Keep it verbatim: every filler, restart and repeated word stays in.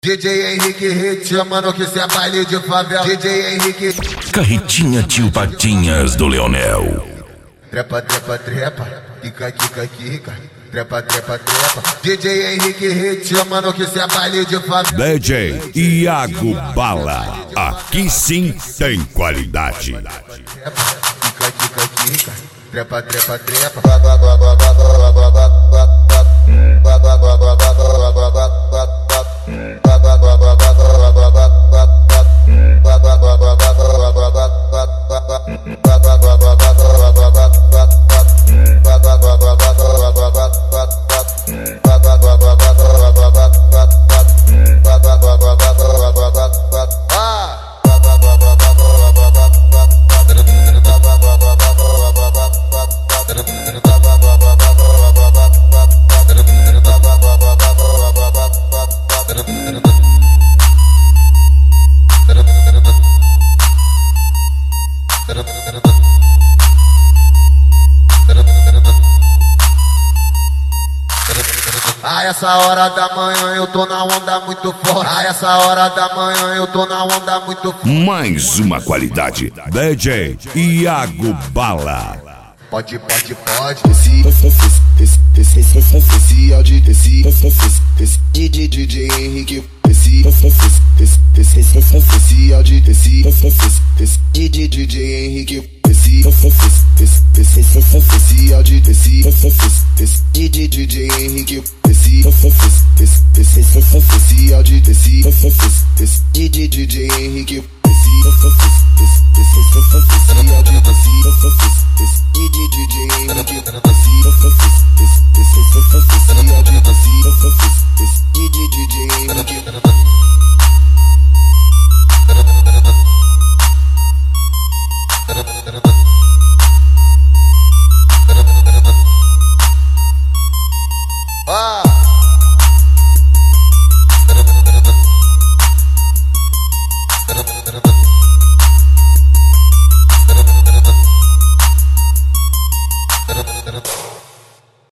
D J Henrique Hit, mano, que cê é baile de favela. D J Henrique Carretinha Tio Patinhas do Leonel. Trepa, trepa, trepa, quica, quica, quica. Trepa, trepa, trepa. D J Henrique Hit, mano, que cê é baile de favela. D J Iago Bala, aqui sim tem qualidade. Trepa, quica, quica, quica. Trepa, trepa, trepa. A essa hora da manhã eu tô na onda muito forte. A essa hora da manhã eu tô na onda muito forte. Mais uma qualidade, D J Iago Bala. Pode, pode, pode. Esse, esse, esse, esse, esse áudio, esse, esse, D J D J Henrique, esse, esse, esse, esse, esse áudio, esse, esse, D J D J Henrique, esse, esse, esse, esse áudio, esse, esse, D J D J Henrique, esse, esse, esse áudio, esse, esse, D J D J Henrique, esse, esse áudio, esse D J D J Henrique, esse D J D J Henrique. Da da da da da